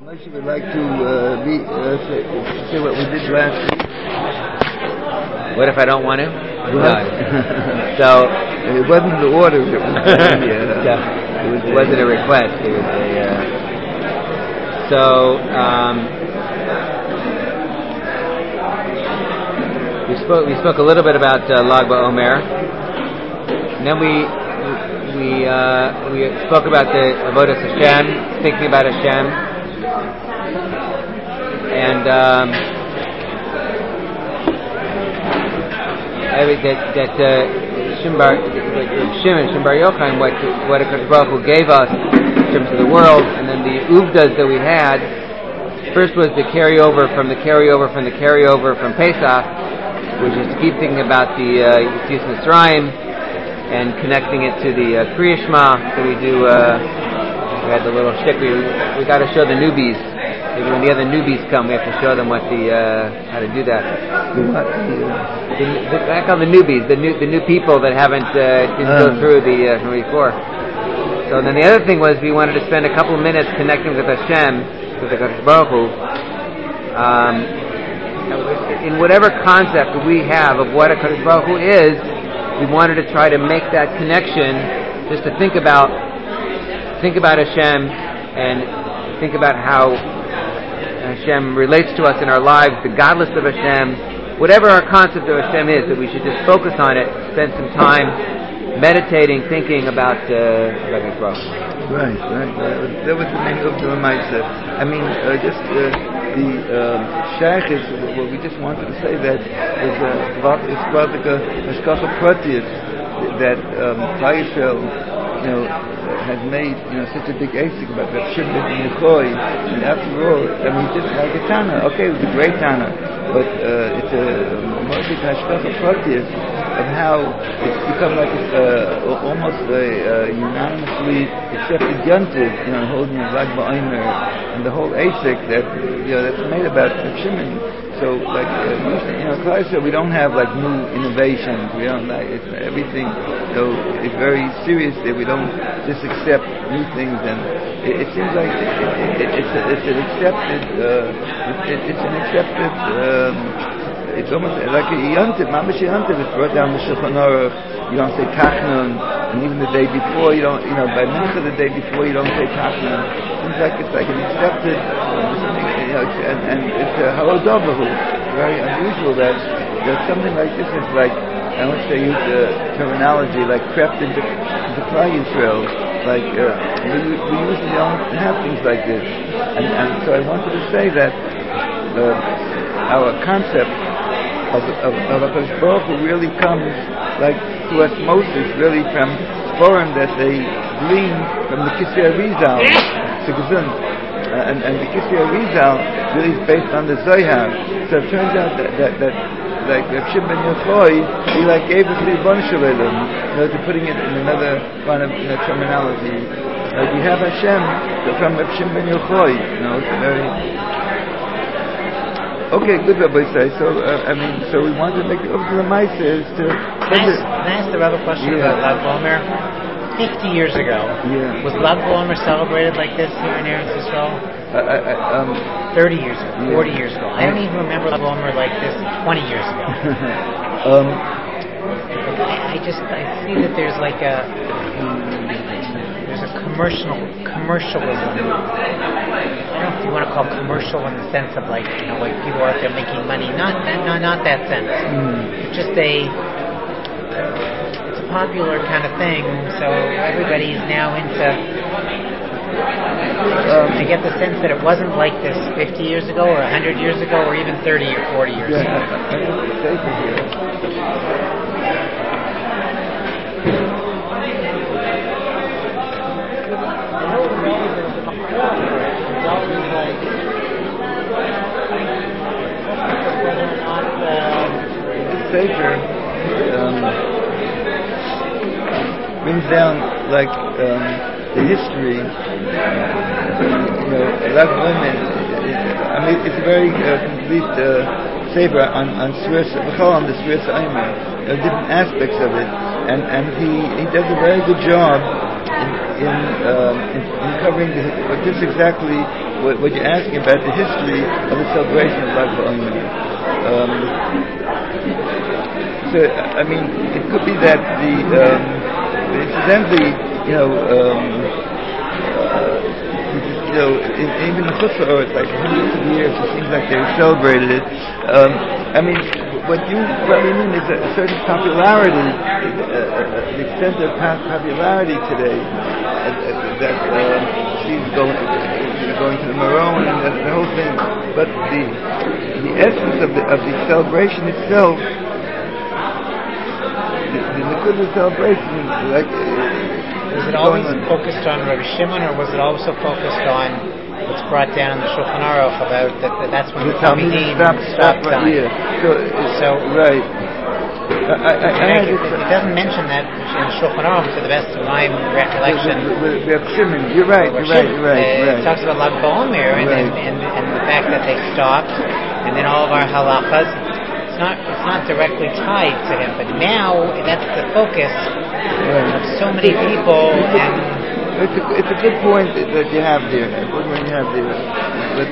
Moshe would like to say what we did last week. What if I don't want to? What? So it wasn't the order. It wasn't a request. It was we spoke a little bit about Lag BaOmer, and then we spoke about the Avodas Hashem, thinking about Hashem, and that Shimon Bar Yochai, what HaKadosh Baruch Hu gave us in terms of the world, and then the uvdas that we had. First was the carryover from Pesach, which is to keep thinking about the Yetzias Mitzrayim and connecting it to the Kriya Shema. So we do. We had the little shtick. We got to show the newbies. Maybe when the other newbies come, we have to show them how to do that. I call the newbies, the new people that didn't go through the from before. So then the other thing was we wanted to spend a couple of minutes connecting with Hashem, with the Kadosh Baruch Hu, in whatever concept we have of what a Kadosh Baruch Hu is. We wanted to try to make that connection, just to think about Hashem and think about how Hashem relates to us in our lives, the godless of Hashem, whatever our concept of Hashem is, that we should just focus on it, spend some time meditating, thinking about His Baruch. Right. That was the main of the Maisa. I mean, just the Shaykh is what we just wanted to say, that it's about like a Hashkacha Pratis that Klal Yisrael, has made such a big asik about Rav Shimon ben Yochai, and after all, I mean, just like a Tana. Okay, it was a great Tana, but it's a big Hashkacha Pratis of how it's become like almost a unanimously accepted yontiv, holding a Lag BaOmer and the whole asik that's made about Rav Shimon. So, like, Klal Yisrael, we don't have like new innovations. We don't it's everything. So it's very serious that we don't just accept new things, and it seems like it's an accepted. It's almost like a yontiv, mamash yontiv. It's brought down the Shulchan Aruch. You don't say tachnun, and even the day before, you don't. By mincha the day before, you don't say tachnun. Seems like it's like an accepted, and it's a halodovahu. Very unusual that something like this is like, I want to use the terminology, like crept into Klal Yisrael. Like we usually don't have things like this, and so I wanted to say that our concept of HaKadosh Baruch Hu really comes like to osmosis, really from Sforim that they glean from the Kisei Arizal to Gesund, and the Kisei Arizal really is based on the Zohar. So it turns out that like Rav Shimon ben Yochai, he like gave us the Ribono Shel Olam, to putting it in another kind of terminology. Like we have Hashem from Rav Shimon ben Yochai. It's a very okay, good, Rabbi say. So so we wanted to make it over to the Maisa is to. Can I ask the Rabbi a question about Lag BaOmer? 50 years ago, was Lag BaOmer celebrated like this here in Eretz Yisrael? 30 years ago, 40 years ago. I don't even remember Lag BaOmer like this 20 years ago. I see that there's like there's a commercialism. I don't know if you want to call it commercial in the sense of like people out there making money. Not that sense. It's just it's a popular kind of thing. So everybody's now into. I get the sense that it wasn't like this 50 years ago, or 100 years ago, or even 30 or 40 years ago. Sefer brings down like the history. Lag BaOmer. I mean, it's a very complete Sefer on the Sfiras Omer, different aspects of it, and he does a very good job in covering this exactly what you're asking about the history of the celebration of Lag BaOmer. So I mean, it could be that incidentally, even the Chutzah, or it's like hundreds of years, it seems like they celebrated it. I mean, what you probably mean is a certain popularity, the extent of popularity today, that she's going to the Maron and the whole thing. But the essence of the celebration itself, the Nekudah celebration, like. Was it always focused on Rabbi Shimon, or was it also focused on what's brought down in the Shulchan Aruch about that's when the Talmidim stop time? Yeah. So right. It doesn't mention that in the Shulchan Aruch, to the best of my recollection. Rabbi Shimon, you're right. It talks about Lag BaOmer and the fact that they stopped, and then all of our halachas. It's not directly tied to him, but now that's the focus of so many people. And it's a good point that you have there. A good one you have there. But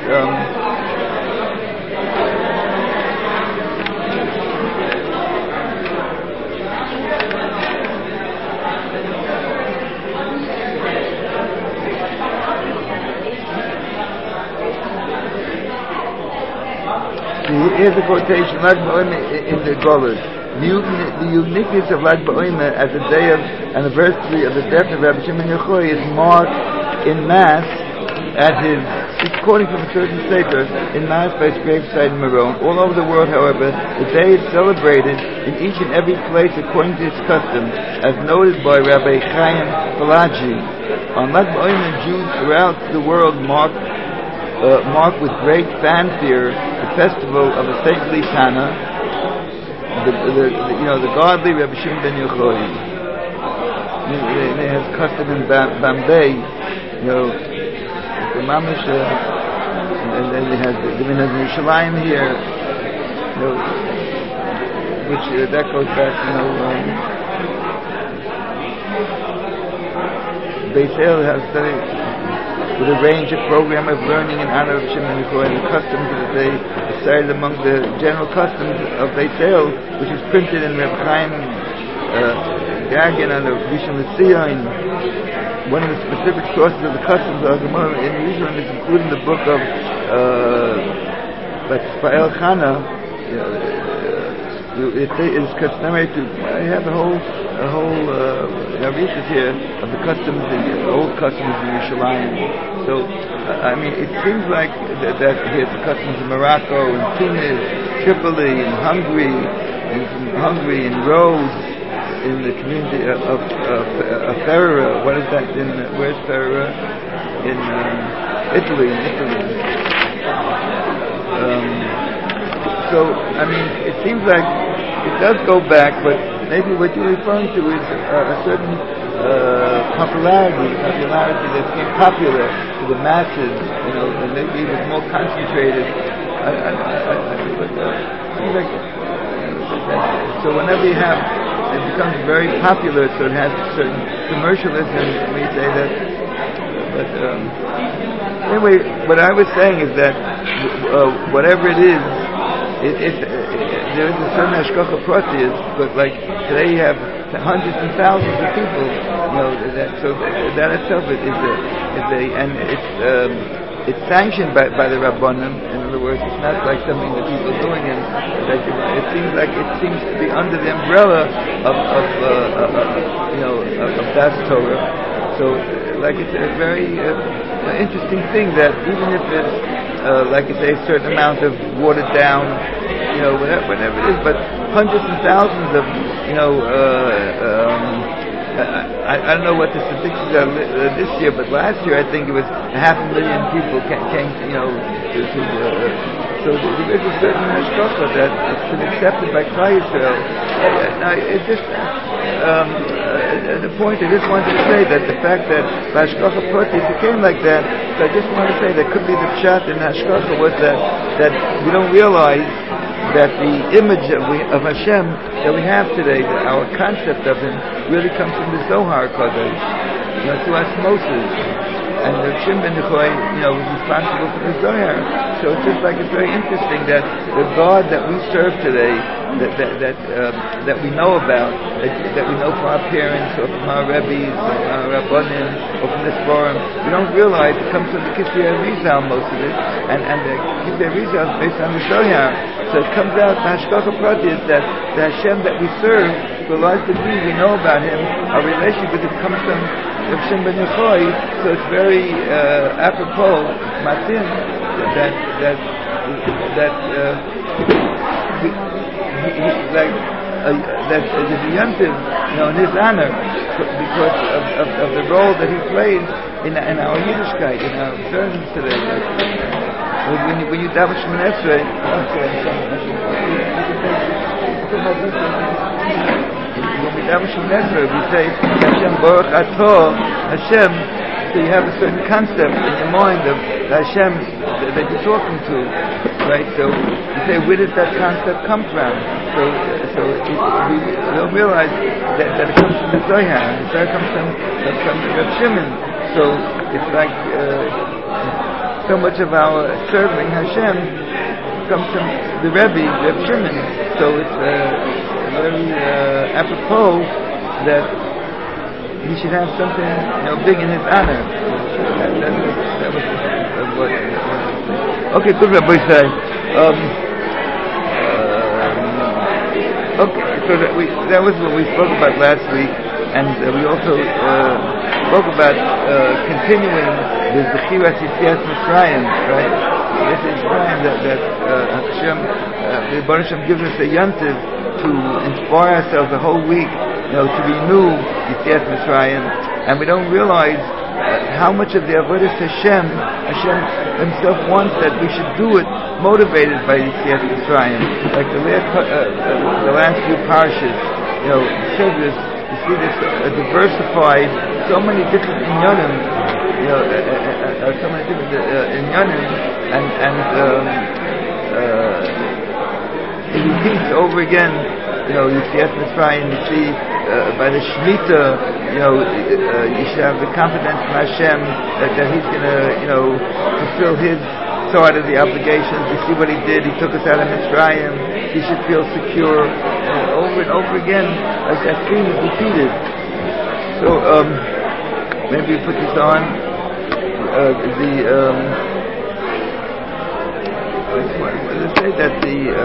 here's a quotation, Lag BaOmer in the Golus. The uniqueness of Lag BaOmer as a day of anniversary of the death of Rabbi Shimon Yochai is marked in Mass at his, it's quoting from a certain sefer, in Mass by his graveside in Maron. All over the world, however, the day is celebrated in each and every place according to its custom, as noted by Rabbi Chaim Falaji. On Lag BaOmer, Jews throughout the world mark with great fanfare the festival of the saintly Tana, the godly Rabbi Shimon ben Yochai. They have custom in Bombay, the Mamish, and then they have the Minhag Yerushalayim here, which that goes back, Beis El has would arrange a program of learning in honor of Shimon Yochai, and the customs of the day decided among the general customs of Beis El, which is printed in Reb Chaim Gagan on the Rishon LeZion. One of the specific sources of the customs of the Gemara in Rishon is included in the book of Ba'el Chana. It is customary to have a whole research here of the customs, the old customs in Yerushalayim. So, I mean, it seems like that here's the customs in Morocco, and Tunis, Tripoli, and Hungary, and Rhodes, in the community of Ferrara. What is that? Where's Ferrara? In Italy. So, I mean, it seems like it does go back, but maybe what you're referring to is a certain popularity that became popular to the masses, and maybe it was more concentrated. So whenever you have, it becomes very popular, so it has a certain commercialism, we say that. But anyway, what I was saying is that whatever it is, there is a certain hashgacha pratis, but like today you have hundreds and thousands of people, that itself is it's sanctioned by the Rabbanim. In other words, it's not like something that people are doing, and it seems to be under the umbrella of Das Torah. So, like, it's a very interesting thing that even if it's like I say, a certain amount of watered down, whatever it is, but hundreds and thousands of, I don't know what the statistics are this year, but last year I think it was 500,000 people came, so there is a certain hashgacha that it's been accepted by Klal Yisrael. Now, it's just the point I just wanted to say that the fact that hashgacha pratis became like that, so I just want to say that could be the pshat in hashgacha was that we don't realize that the image of Hashem that we have today, that our concept of Him, really comes from the Zohar Kodesh, through osmosis. and the Shimon ben Yochai, was responsible for the Zohar. So it's just like it's very interesting that the God that we serve today, that we know about, that we know from our parents or from our Rebbes or from our Rabbanim or from this forum, we don't realize it comes from the Kisvei Arizal, most of it, and the Kisvei Arizal is based on the Zohar. So it comes out, the Hashgacha Pratis, that the Hashem that we serve, to a large degree we know about Him, our relationship with Him comes from Rav Shimon ben Yochai, so it's very apropos, matin, that there's a yontiv, in his honor, because of the role that he plays in our Yiddishkeit, in our observance today. When you daven Shemoneh Esrei, when we daven Shemoneh Esrei, we say Hashem Baruch Ato Hashem. So you have a certain concept in your mind of the Hashem that you're talking to, right? So you say, where does that concept come from? So we don't realize that it comes from the Zohar. The Zohar comes from Rav Shimon. So it's like so much of our serving Hashem comes from the Rebbe, Rav Shimon. So it's very apropos that he should have something, big in his honor. That was what. Okay, good, Rabbi say. Okay, so that was what we spoke about last week, and we also spoke about continuing the Zechiras Yetzias Mitzrayim, right? This is time that Hashem, the Baruch Hashem gives us a yontiv to inspire ourselves the whole week, to renew Yetzias Mitzrayim, and we don't realize how much of the avodas Hashem Himself wants that we should do it, motivated by Yetzias Mitzrayim. Like the last few parshas, said this. You see this diversified, so many different inyanim, so many different inyanim, and it repeats over again. Yetzias Mitzrayim, you see by the Shemitah, you should have the confidence in Hashem that He's going to, fulfill His side of the obligations. You see what He did. He took us out of Mitzrayim. You should feel secure. Over and over again, as that theme is repeated. So maybe we put this on. Let's say that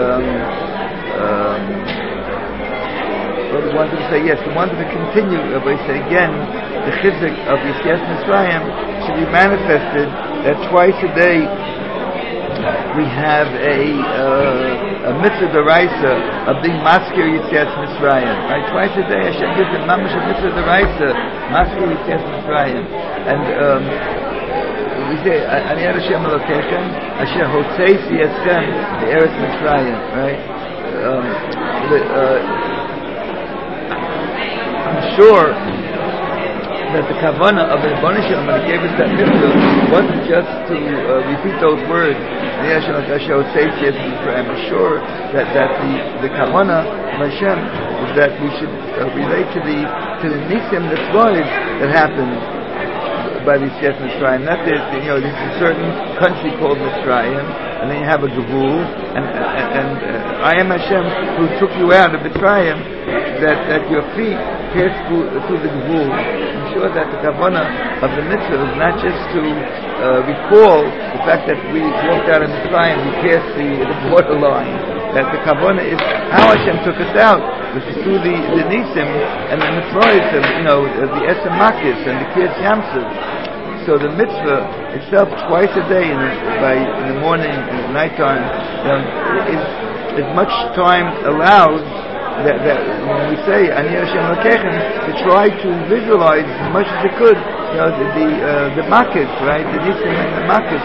we wanted to say, yes, we wanted to continue, but we say again, the chizuk of Yetzias Mitzrayim should be manifested that twice a day we have a mitzvah d'oraisa of being maskir Yetzias Mitzrayim. Right, twice a day Hashem gives a mamash a mitzvah d'oraisa, maskir Yetzias Mitzrayim, and we say Ani Hashem Elokechem Asher Hotzeis Yasem Be'eretz Mitzrayim. Right. I'm sure that the kavanah of the Rebbeinu Shalom when He gave us that mitzvah wasn't just to repeat those words. I'm sure that the kavanah of Hashem is that we should relate to the nisim, the flood that happened by the Yetzias Mitzrayim. Not that there's a certain country called Mitzrayim, and then you have a gevul, and I am Hashem who took you out of Mitzrayim, that your feet passed through the gevul. I'm sure that the kavanah of the mitzvah is not just to recall the fact that we walked out of Mitzrayim, we passed the borderline. That the kavanah is how Hashem took us out, which is through the nisim and the mitzvahs of the esem makis and the kids yamsuf. So the mitzvah itself, twice a day, in the morning and at nighttime, is much time allowed. That when we say Ani Hashem Elokechem, to try to visualize as much as you could, the makis, right, the nisim and the makis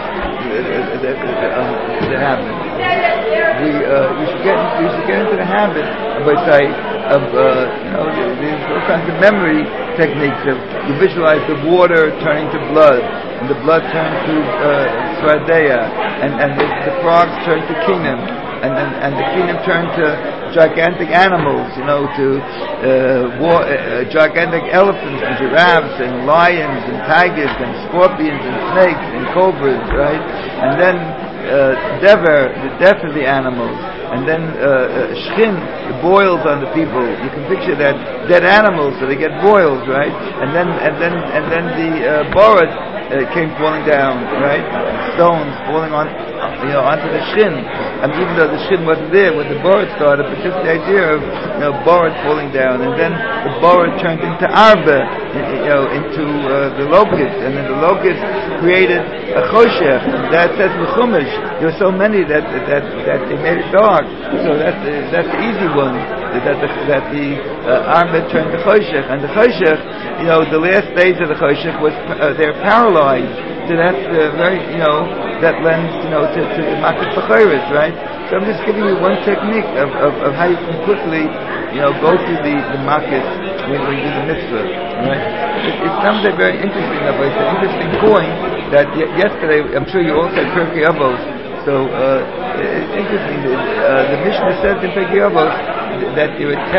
that happen. You should get into the habit of there's all kinds of memory techniques of you visualize the water turning to blood, and the blood turns to Tzfardea, and the frogs turned to kingdom, and the kingdom turned to gigantic animals, to gigantic elephants and giraffes and lions and tigers and scorpions and snakes and cobras, right? And then dever, the death of the animals, and then shchin, the boils on the people. You can picture that dead animals, so they get boils, right? And then the borod came falling down, right? Stones falling onto the shin. And even though the shin wasn't there when the borod started, but just the idea of borod falling down, and then the borod turned into arba, into the locust, and then the locust created a choshech. That says mechumash. There were so many that they made it dark. So that's the easy one. That the arba turned to choshech, and the choshech, the last days of the choshech was they're paralyzed. So that's very, that lends, to the makat b'chayris, right? So I'm just giving you one technique of how you can quickly, go through the makat when you do the mitzvah, right? It sounds like very interesting, but it's an interesting point that yesterday, I'm sure you all said Pirkei Avos. So it's interesting. The Mishnah says in Pirkei Avos that there were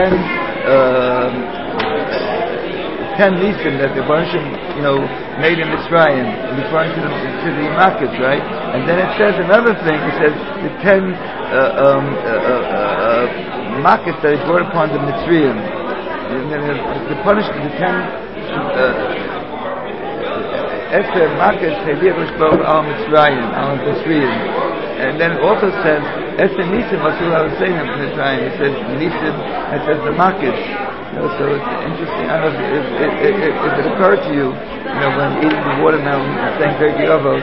10 nisim that the Baruch made in Mitzrayim, referring to the Makkah, right? And then it says another thing. It says the 10 Makkahs that he brought upon the Mitzrayim. The punishment, the 10 Esther Makkahs Heviyah Baruch al Mitzrayim. And then it also says Esther Nisim Asul Hussein in Mitzrayim. It says Nisim. It says the Makkahs. So it's interesting. I don't know if it occurred to you, when eating the watermelon and saying Pirkei Avos,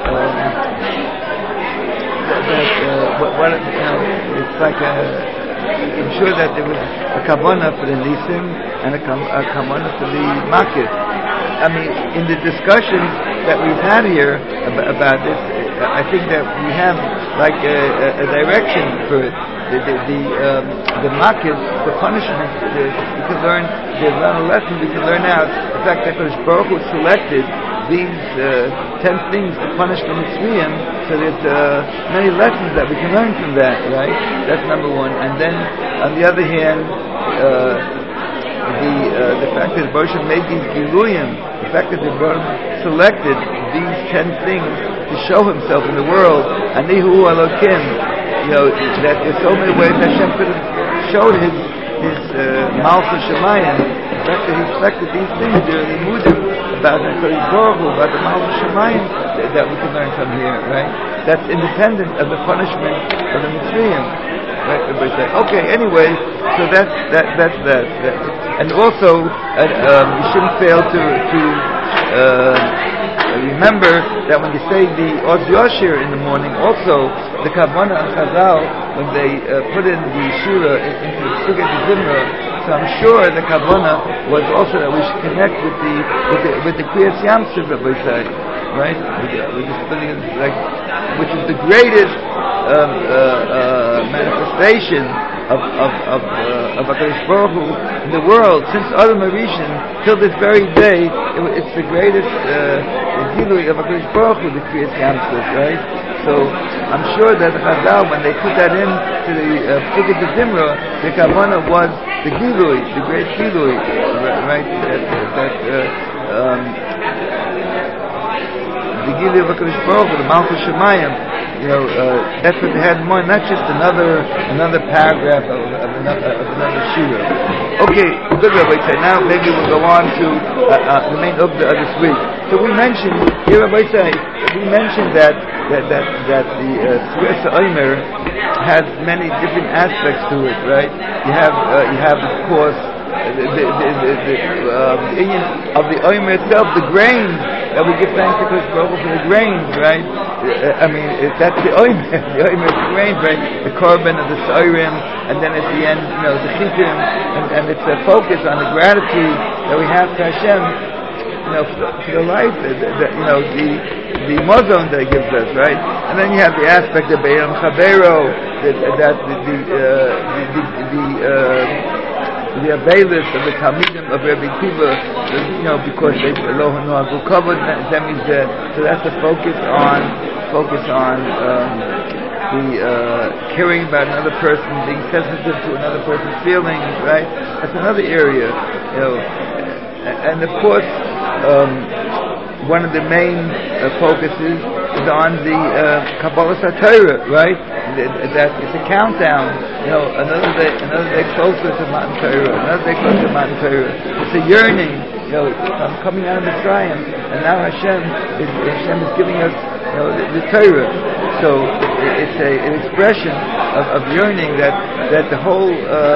it's like I'm sure that there was a kavanah for the nisim and a kavanah for the makif. I mean, in the discussions that we've had here about this, I think that we have like a direction for it. The makif, the punishment, we can learn a lesson. We can learn out the fact that Baruch Hu selected these 10 things to punish the Mitzrayim. So there's many lessons that we can learn from that, right? That's number one. And then on the other hand, the fact that Baruch Hu made these giluyim, the fact that Baruch Hu selected these 10 things to show Himself in the world, Anihu Elokim. That there's so many ways Hashem could have showed His Malchus Shemayim. The fact that He selected these things, the limudim about the Baruch Hu, about the Malchus Shemayim, that we can learn from here, right? That's independent of the punishment of the Mitzrayim. Right? Everybody say, okay. Anyway, so that's that. And also, you shouldn't fail to remember that when you say the Oz Yoshir in the morning, also the Kavanah and Chazal, when they put in the Shira into the Psuga de Zimra, so I'm sure the Kavanah was also that we should connect with the Kriyas Yamsuf that we say, right? With the splitting, which is the greatest manifestation of HaKadosh Baruch Hu in the world since Adam HaRishon till this very day. It's the greatest gilui of HaKadosh Baruch Hu, the Kriyas Yamsuf, right? So I'm sure that the Chazal, when they put that in to the Psuga de Zimra, the Kavanah was the gilui, the great gilui, right? The gilui of HaKadosh Baruch Hu, the Malchus Shemayim. That's what they had in mind, not just another paragraph of another shira. Okay, good, Rabbi Tzai. Now maybe we'll go on to the main of this week. So we mentioned here, Rabbi Tzai, that the Sfiras HaOmer has many different aspects to it, right? You have of course the union of the Omer itself, the grains that we give thanks to Kodesh Baruch Hu for the grains, right? That's the Omer, the grains, right? The korban of the Seirim, and then at the end, the Chitim, and it's a focus on the gratitude that we have to Hashem, for the life, the mozon that He gives us, right? And then you have the aspect of Beyam Chavero, the Abelis of the Talmidim of Rabbi Kiva, because they so that's a focus on focus on the caring about another person, being sensitive to another person's feelings, right? That's another area, and of course, one of the main focuses is on the Kabbalas HaTorah, right? That it's a countdown. Another day closer to Matan Torah, another day closer to Matan Torah. It's a yearning. I'm coming out of Mitzrayim, and now Hashem is giving us the Torah. So it's an expression of yearning that the whole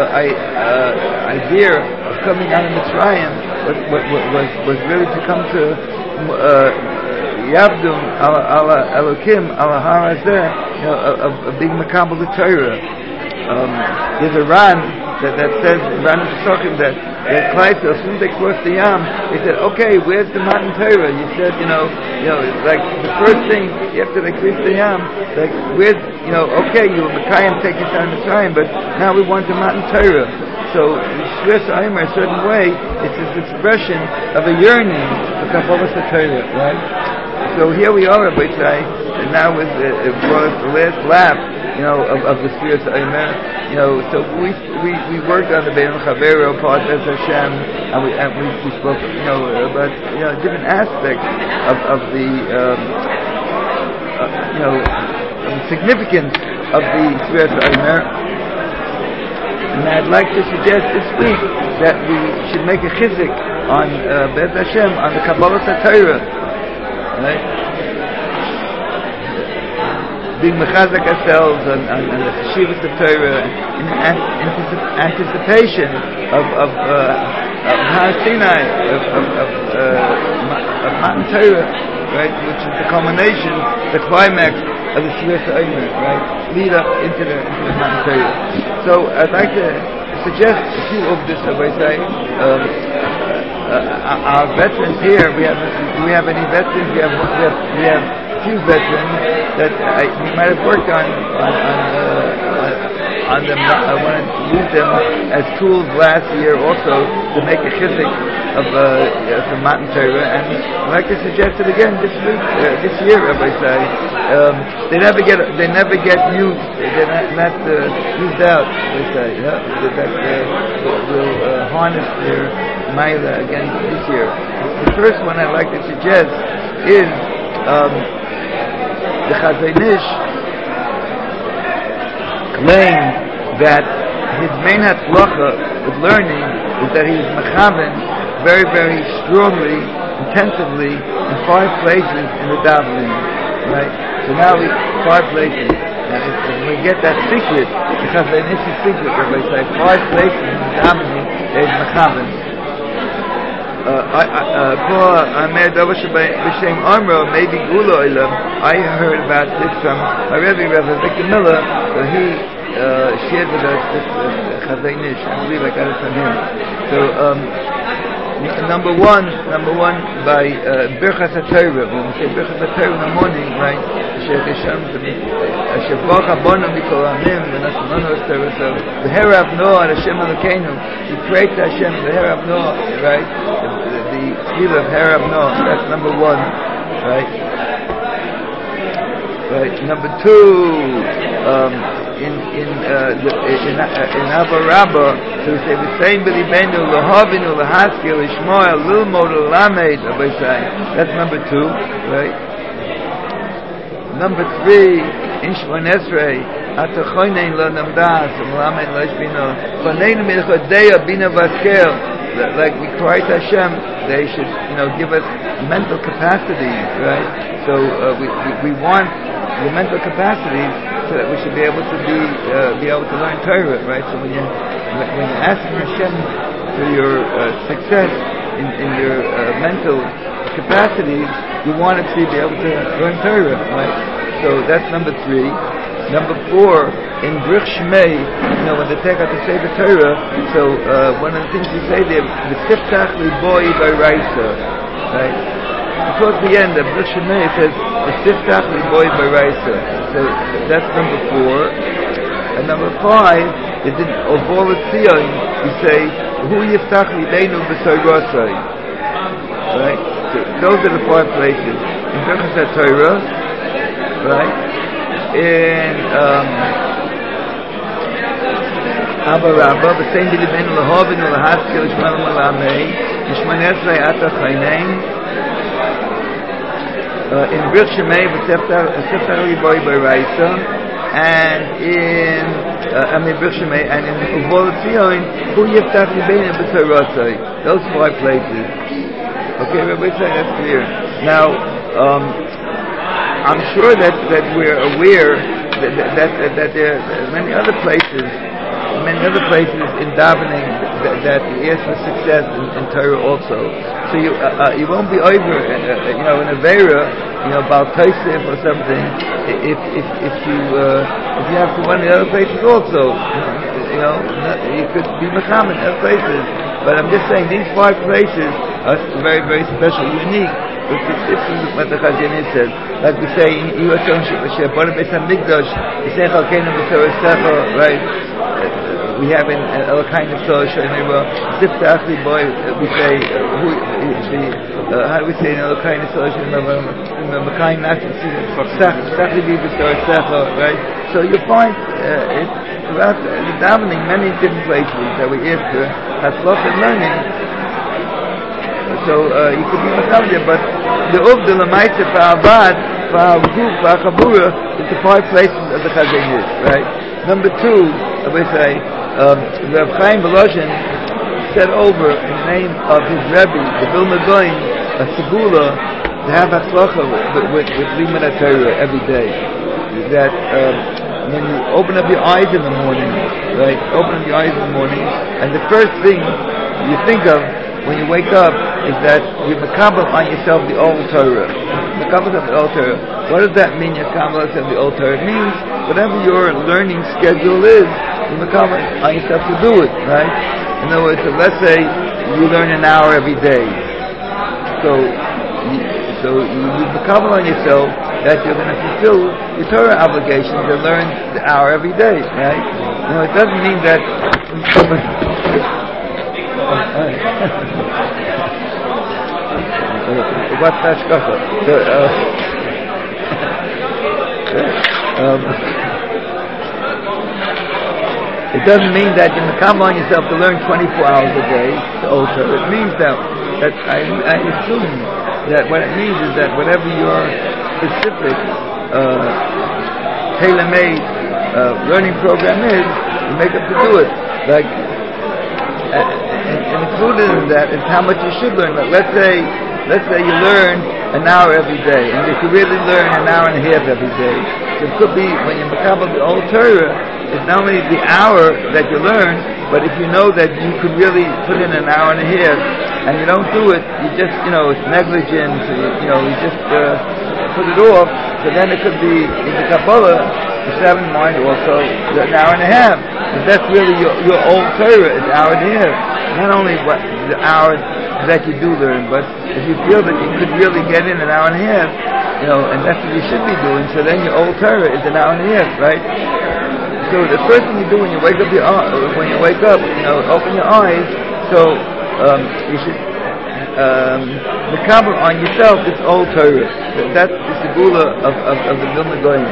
idea of coming out of Mitzrayim was really to come to Yavdum ala Elokim ala Har Hazeh, of being Makabel the Torah. There's a Ran that says, Ran in Pesachim, that Kleisel, as soon as they crossed the Yam, he said, okay, where's the Matan Torah? You said, like the first thing after they crossed the Yam, like where's, okay, you were Mekayim taking us out of Mitzrayim, but now we want the Matan Torah. So Shviras Ha'omer, a certain way, it's this expression of a yearning for Kabbalas HaTorah, right? So here we are, Rabbi Tzai, and now with the last lap, of the Shviras Ha'omer. So we worked on the Bein Chavero part as Hashem, and we spoke, about different aspects of the significance of the Shviras Ha'omer. And I'd like to suggest this week that we should make a chizik on Be'ez Hashem, on the Kabbalas HaTorah, right? Being mechazek ourselves on the cheshivas of Torah in anticipation of Har Sinai, of Matan Torah, right? Which is the culmination, the climax of the Shviras Ha'omer, right? Lead up into the Matan Torah. So I'd like to suggest a few of this, as I say. Our veterans here, do we have any veterans? We have few veterans that we might have worked on them. I want to use them as tools last year also to make a chizik of the Matan Torah, and I'd like to suggest it again this year, Rabbi Say. They never get used. They're not used out. They say that will harness their Maila again this year. The first one I'd like to suggest is the Chazon Ish claimed that his main hatzlacha with learning is that he is mechaven very, very strongly, intensively in 5 places in the davening, right? So now 5 places. And if we get that secret, the Chazon Ish's secret, Rabbi say 5 places in the davening that is mechaven. I heard about this from my Rebbe Victor Miller. He shared with us this Chazon Ish. I believe I got it from him. So number one by Birchas HaTorah. When we say Birchas HaTorah in the morning, right? So the Herav Noah Hashem Elokeinu, we pray to Hashem the Herav Noah, right? The tefillah of Herav Noah. That's number 1, right? Right. Number 2. In Abba Rabbah, so we say the same b'libenu lahavinu lahaskil lishmoa lilmod lamed. That's number 2, right? Number 3, in Shmon Esrei, atachoinen lo namdas lamed lashbino choneinu milchodea bina vaskel. Like we cry to Hashem, they should, give us mental capacity, right? So we want the mental capacity so that we should be able to be able to learn Torah, right? So when you're asking Hashem for your success in your mental capacities, you want to be able to learn Torah, right? So that's number 3. Number 4, in Brich Shmei, when they take out to say the Torah, so one of the things we say there, the Siftach Liboy by Raisa, right? Towards the end of Brich Shmei, it says, the Siftach Liboy by Raisa. So that's number 4. And number 5 is in Ovol Tzion, we say, Hu Yiftach Libeinu B'Soyrosai. Right? So those are the 5 places. In Birchas HaTorah, right? In Abba Rabba, the same Bilibin Lahovin Lahaskil Shman Malamei, Mishmanesrei Ata Chaynein, in Bir Shemei V'Seftar Riboy B'Raisa, and in Bir Shemei, and in Uvol Tzion, Hu Yiftach Libein B'Torotzai. Those 5 places. Okay, Rabbi say that's clear. Now, I'm sure that we're aware that there are many other places in davening that you ask for success in Torah also. So you won't be over, in a Vera, about Tosef or something. If you have to one in other places also, you could be Muhammad in other places. But I'm just saying these 5 places are very, very special, unique. This is what the Chazon Ish says. Like we say in Yirachon Shebona Beis Hamikdash, we say Chalkeinu B'Torah Secha, right? We have in Elokeinu Torah Shemira, Ziftach Liboy. We say how do we say in Elokeinu Torah Shemira? Mekayin Nachas Sach Libi B'Torah Secha, right? So you find it throughout the davening many different places that we ask for Hatzlach and learning. So you could be Mechavdir, but the Uvda Lamaitze for Avad, for Avguf, for Chabura is the 5 places of the Chazon Ish, right? Number 2, I would say, Rav Chaim Volozhin said over in the name of his Rebbe, the Vilna Gaon, a Segula, to have Hatzlacha with Limud HaTorah every day. That when you open up your eyes in the morning, right? Open up your eyes in the morning, and the first thing you think of when you wake up is that you makabel on yourself the old Torah. Makabel of the old Torah. What does that mean? You makabel of the old Torah. It means whatever your learning schedule is, you makabel on yourself to do it, right? In other words, let's say you learn an hour every day. So you makabel on yourself that you're going to fulfill your Torah obligations and learn the hour every day, right? It doesn't mean that. What's that stuff? It doesn't mean that you come on yourself to learn 24 hours a day to alter. It means that I assume that what it means is that whatever your specific tailor-made learning program is, you make up to do it. Like. And included in that is how much you should learn. Like let's say you learn an hour every day, and you could really learn an hour and a half every day. So it could be when you makabel the old Torah, it's not only the hour that you learn, but if you know that you could really put in an hour and a half, and you don't do it, you just it's negligence. You just put it off. So then it could be in the Kabbalah. You should have in mind also an hour and a half. But that's really your old Torah, it's an hour and a half. Not only the hour that you do learn, but if you feel that you could really get in an hour and a half, and that's what you should be doing, so then your old Torah is an hour and a half, right? So the first thing you do when you wake up, open your eyes, so you should makabel on yourself this old Torah. That's the segula of the Vilna Gaon.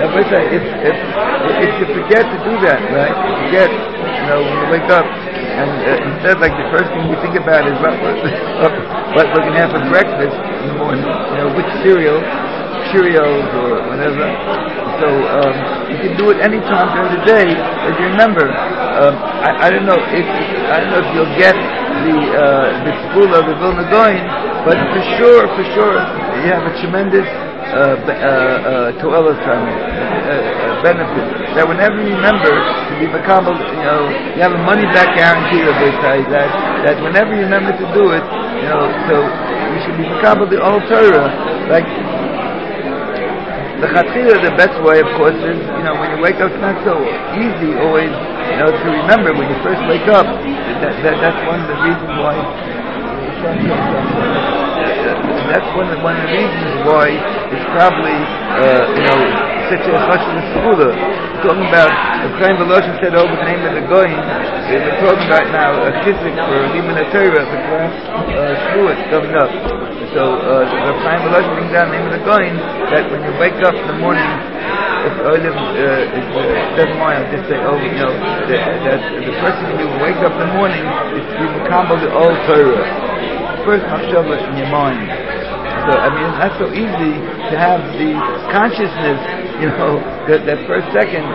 If you forget to do that, right? You forget, when you wake up, and instead, like the first thing you think about is what we're going to have for breakfast in the morning. Which cereal, Cheerios or whatever. So you can do it any time during the day. As you remember, I don't know if you'll get the school of the Vilna Gaon, but for sure, you have a tremendous to'elah from it, benefit. That whenever you remember to be makabel, you have a money back guarantee of this side. That whenever you remember to do it, so you should be makabel the old Torah. Like the chatchila, the best way, of course, is when you wake up. It's not so easy always, to remember when you first wake up. That's one of the reasons why. That's one of the reasons why it's probably such a chashuv segula. Talking about the Chaim Volozhin said over the name of the Goyim. We're talking about now a chizik for Limud HaTorah, the class Shavuot coming up. So the Chaim Velosh brings down the name of the Goin that when you wake up in the morning, if Olim doesn't mind, I'll just say, that the first thing you wake up in the morning is to be Mekabel the old Torah. First machshava in your mind. So it's not so easy to have the consciousness, that first second,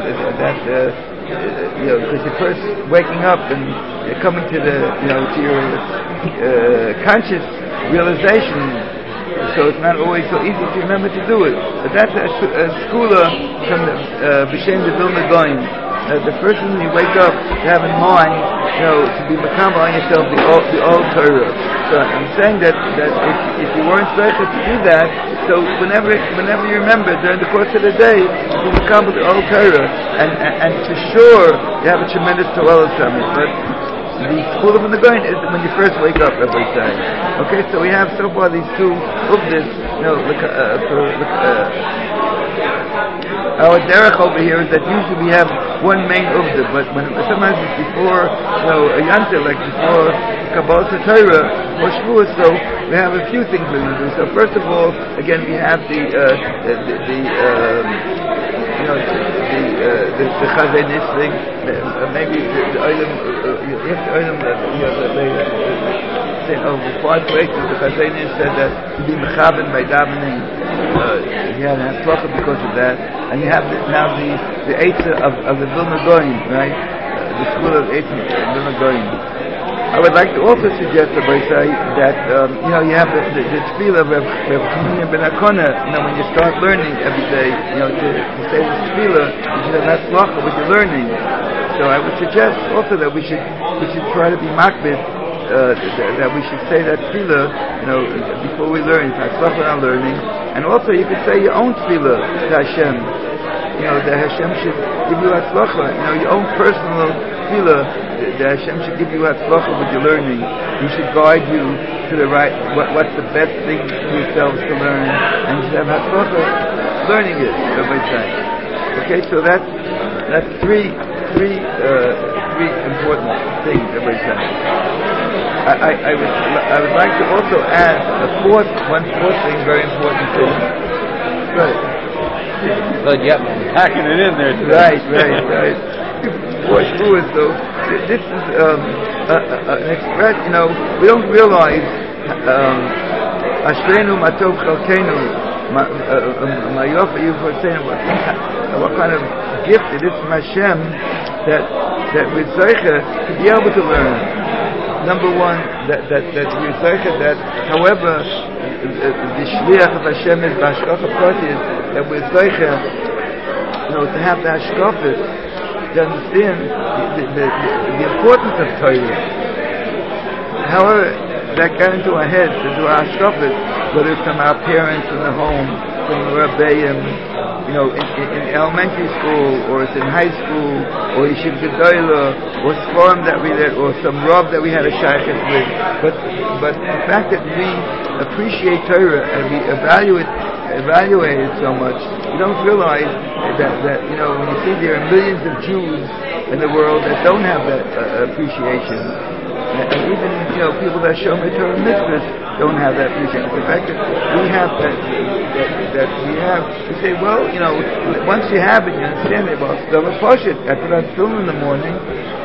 because you're first waking up and you're coming to to your conscious realization. So it's not always so easy to remember to do it. But that's a skula from the B'Shem the Vilna Goin. The first thing you wake up to have in mind, to be makabel on yourself the old Torah. So I'm saying that if you weren't able to do that, so whenever you remember during the course of the day, to be makabel the old Torah, and for sure you have a tremendous Torah from it. But the school of the Goin is when you first wake up, Rabbi say. Okay, so we have so far these two uvdas, our derech over here is that usually we have one main uvda, but sometimes it's before, a yanta, like before Kabbalah Torah or Shavuos, so we have a few things we're going to do. So first of all, again, we have the Chazay Nis thing, maybe the item, you have to item, before I break, the Chazay Nis said that to be mechaben by davening, he had a haflacha because of that, and you have now the Eitzah of the Vilna Goin, right? The school of Eitzah of Vilna Goin. I would like to also suggest, Rabbi say, that you have the tefillah of Reb Chanina ben Akona. When you start learning every day, to say the tefillah, you should have haflacha what you're learning. So I would suggest also that we should try to be makbid, that we should say that tefillah, before we learn, haflacha on learning, and also you could say your own tefillah to Hashem. That Hashem should give you haflacha. Your own personal tefillah. That Hashem should give you haflacha with your learning. He should guide you to the right, what's the best thing for yourselves to learn, and you should have haflacha learning it. Rabbi say. Okay, so that's three important things. Rabbi say. I would like to also add one fourth thing, very important thing. Right. But yep, packing it in there today. Right. For Shavuos, though, this is an express. We don't realize Ashreinu Matov Chalkeinu Mayofa. You were saying what kind of gift it is from Hashem that we're zeicha to be able to learn. Number one, that we're zeicha that, however, the shliach of Hashem is b'hashkafa pratis, that we're zeicha, to have the hashkafas, to understand the importance of Torah. However, that got into our heads to do our hashkafas, whether it's from our parents in the home, from the Rabbeim, in elementary school, or it's in high school, or Yeshiva Gedolah, or Sforim that we read, or some Rav that we had a shaykhut with. But the fact that we appreciate Torah and we evaluate it so much, you don't realize that when you see there are millions of Jews in the world that don't have that appreciation, and even people that show me Torah mitzvahs don't have that appreciation. The fact that we have that we say, well, once you have it, you understand it. Well, so I put on film in the morning.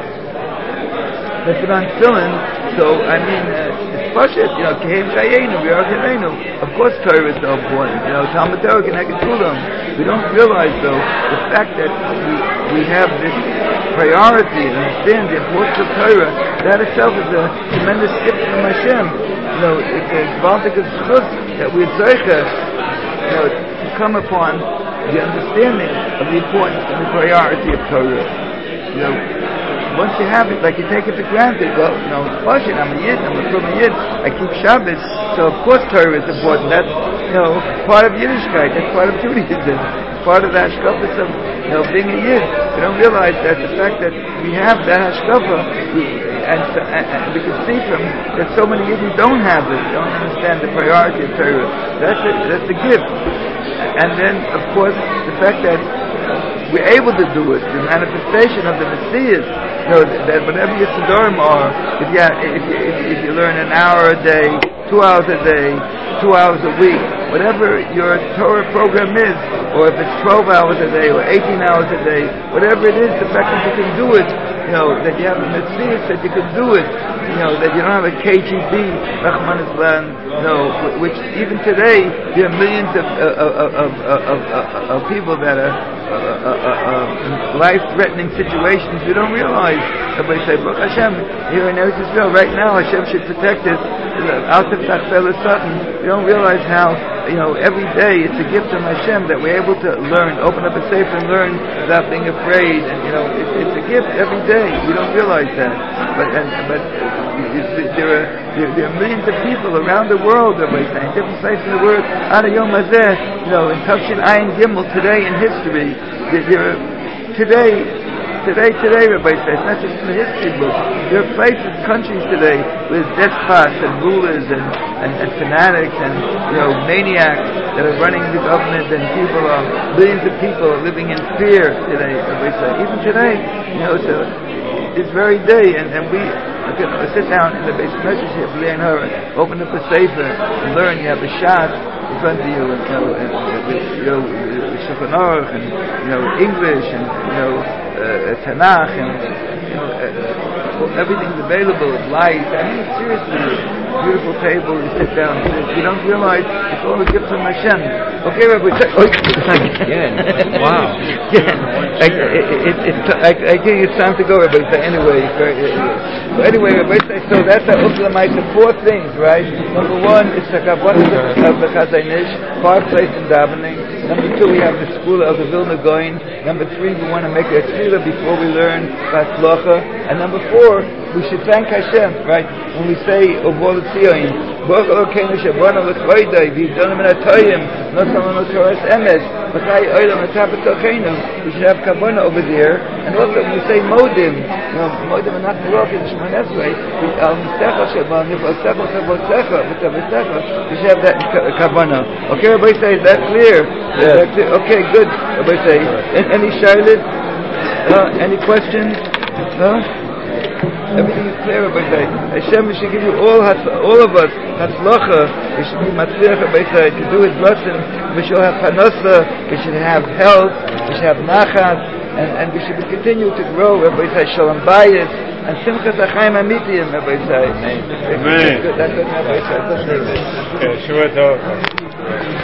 I put on film, so it's pashut. Kehem Chayenu, we are Chayenu. Of course, Torah is so important. Talmud Torah can make it to them. We don't realize, though, the fact that we have this priority and understand the importance of Torah. That itself is a tremendous gift from Hashem. It's a gewaltig zchus that we're zeicha, to come upon the understanding of the importance and the priority of Torah. Once you have it, like you take it for granted, well, pashut, I'm a Yid, I'm a Plum Yid, I keep Shabbos, so of course Torah is important. That's, part of Yiddishkeit, that's part of Judaism, part of the hashkafas of, being a Yid. We don't realize that the fact that we have that hashkafa, and we can see from that so many Yidden don't have it, don't understand the priority of Torah. That's the gift. And then, of course, the fact that we're able to do it, the manifestation of the Messiah, that whatever your Siddurim are, if you learn an hour a day, 2 hours a day, 2 hours a week, whatever your Torah program is, or if it's 12 hours a day or 18 hours a day, whatever it is, the fact that you can do it, that you have a mitzvah, that you can do it, that you don't have a KGB, Rahman Islam, which even today there are millions of people that are in life-threatening situations. You don't realize. Everybody say, Baruch Hashem, here in Eretz Yisrael, right now, Hashem should protect us. You don't realize how, every day it's a gift from Hashem that we're able to learn, open up a sefer and learn without being afraid. And, it's a gift every day. You don't realize that. But there are millions of people around the world, in different places in the world, Ada Yom Hazeh, in Tavshin Ayin Gimel, today in history, Today, Rabbi says, it's not just in the history books. There are places, countries today, with despots and rulers and fanatics and maniacs that are running the government, and millions of people are living in fear today. Rabbi says, even today, it's this very day, and we can sit down in the base of measures here, open up a sefer and learn. You have a shot in front of you, and Shulchan Aruch, and English, and Tanakh, and everything's available. It's light. I mean, seriously, beautiful table. You sit down. You don't realize it's all a gift from Hashem. Okay, Rabbi. Again. Wow. I think it's time to go, Rabbi. Anyway, Rabbi. So that's the Uklamaita. 4 things, right? Number 1 is the Kavanah of the Chazanish, 5 place in davening. Number 2, we have the school of the Vilna Gaon. Number 3, we want to make a tefillah before we learn Batzlacha. And number 4, we should thank Hashem, right? When we say Ovol Tzion, Baruch Elokeinu Shebana L'Chvoidai, V'Yivdonu Min HaToyim, Notzalanu Torah Emes, V'chai Olam Atap Elokeinu. We should have Kavanah over there. And also when we say Modim, Modim and not Baruch in Shemon Esrei, Al Misecha Shebana Niflasecha Chavotzecha V'Tavesecha. We should have that Kavanah. Okay, everybody say, is that clear? Yes. Okay, good. Everybody say, any shaylit? Any questions? No? Everything is clear, Rabbi. Hashem should give you all of us hatzlacha. We should be matzliach, Rabbi, to do His blessing. We should have panasa. We should have health. We should have nachas, and we should continue to grow, Rabbi. Shalom bayis and simchas achayim amitiyim, Rabbi. Amen. That's what Rabbi said. Shabbat tov.